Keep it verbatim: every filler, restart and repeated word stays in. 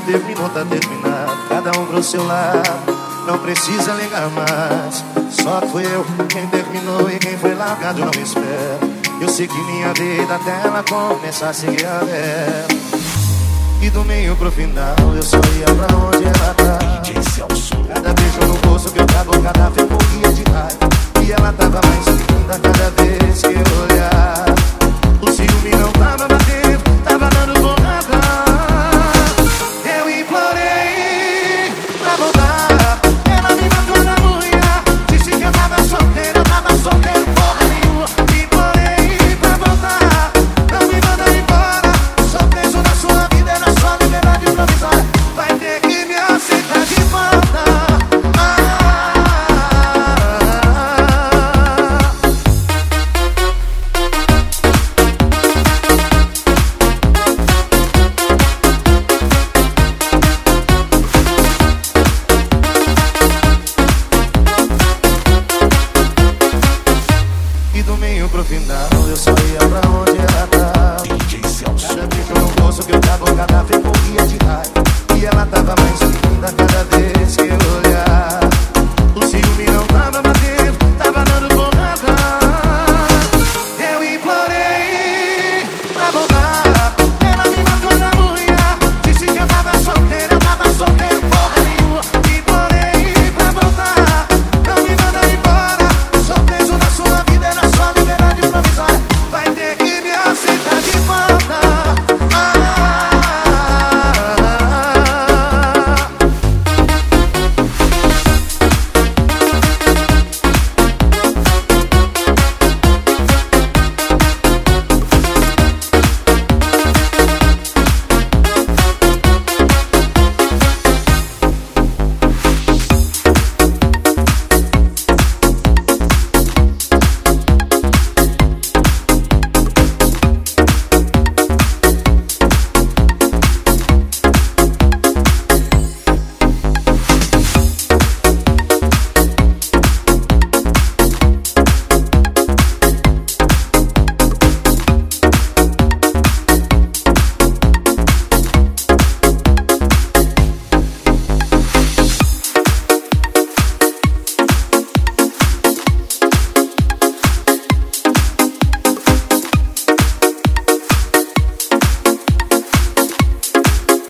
terminou, tá terminado, cada um pro seu lado, não precisa ligar mais. Só fui eu quem terminou e quem foi largado não espera. Eu segui minha vida até ela começar a seguir a dela. E do meio pro final eu só ia pra onde ela tá. Cada beijo no rosto que eu trago, cada vez eu morria de raiva. E ela tava mais linda cada vez que eu olhava. O ciúme não tava batendo, tava dando porrada. Eu implorei pra voltar, ela me matou na unha. Disse que eu tava solteiro, eu tava solteiro porra nenhuma. Implorei pra voltar, não me manda embora. Sou preso na sua vida, na sua liberdade provisória. Vai ter que me aceitar de volta. E do meio pro final eu só ia pra onde ela tá. Cada beijo no rosto que eu tava, cada vez morria de raiva. E ela tava mais linda cada vez que eu